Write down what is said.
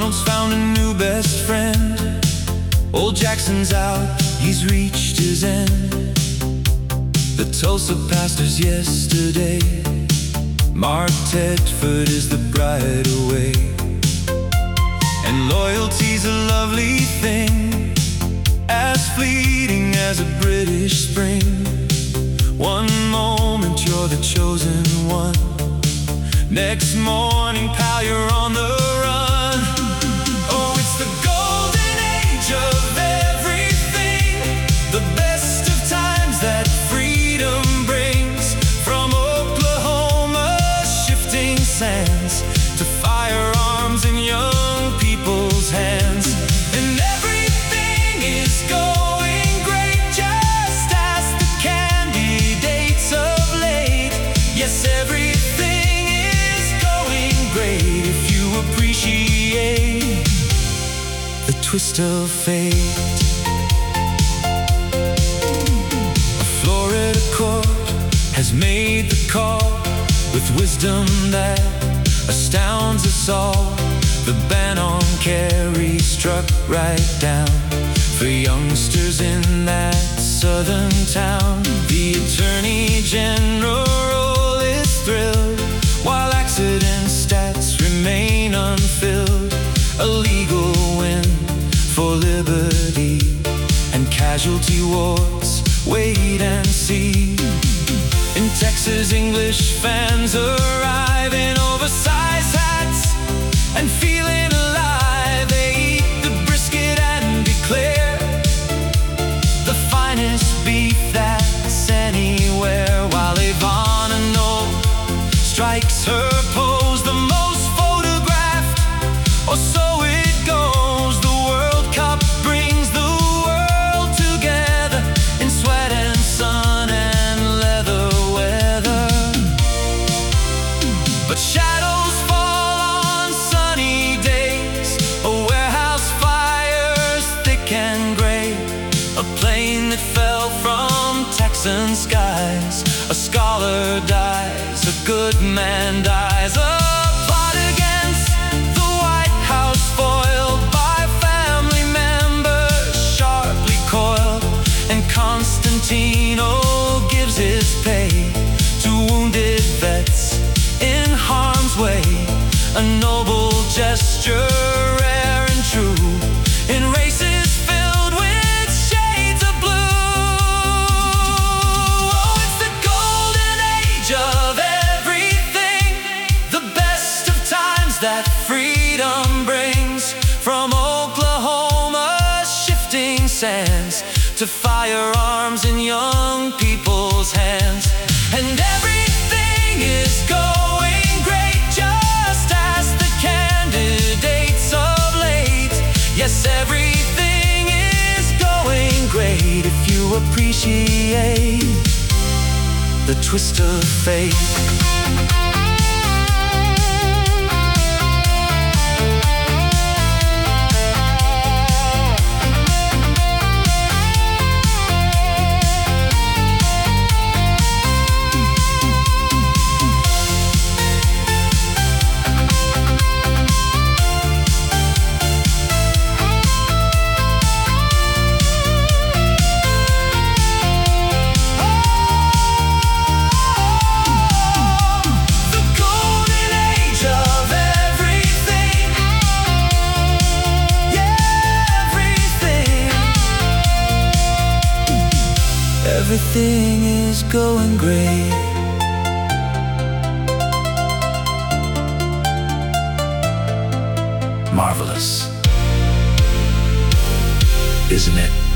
McDonald's found a new best friend. Old Jackson's out, he's reached his end. The Tulsa pastor's yesterday. Mark Tedford is the bride away. And loyalty's a lovely thing, as fleeting as a British spring. One moment you're the chosen one, next morning, pal, you're on the run. Oh, it's the golden age of everything, the best of times that freedom brings. From Oklahoma's shifting sands to firearms in young people's hands. And everything is going great, just as the candidates of late. Yes, everything is going great if you appreciate the twist of fate. A Florida court has made the call with wisdom that astounds us all. The ban on carry struck right down for youngsters in that southern town. The Attorney General is thrilled, while accident stats remain unfilled. A legal win for liberty, and casualty wards wait and see. In Texas, English fans arrive in oversized hats and feeling alive. They eat the brisket and declare the finest beef that's anywhere, while Ivana Knoll strikes her pose, the most photographed, or so it goes. The World Cup brings the world together in sweat and sun and leather weather. But shadows fall on sunny days, a warehouse fire's thick and gray, a plane that fell from Texan skies. A scholar dies, a good man dies. A plot against the White House foiled by family members sharply coiled, and Constantino gives his pay to wounded vets in harm's way. A noble gesture, rare and true, in races filled with shades of blue. Oh, it's the golden age of everything, the best of times that freedom brings. From Oklahoma's shifting sands to firearms in young people's hands. And everything is going great, just as the candidates of late. Yes, everything is going great if you appreciate the twist of fate. Everything is going great. Marvelous, isn't it?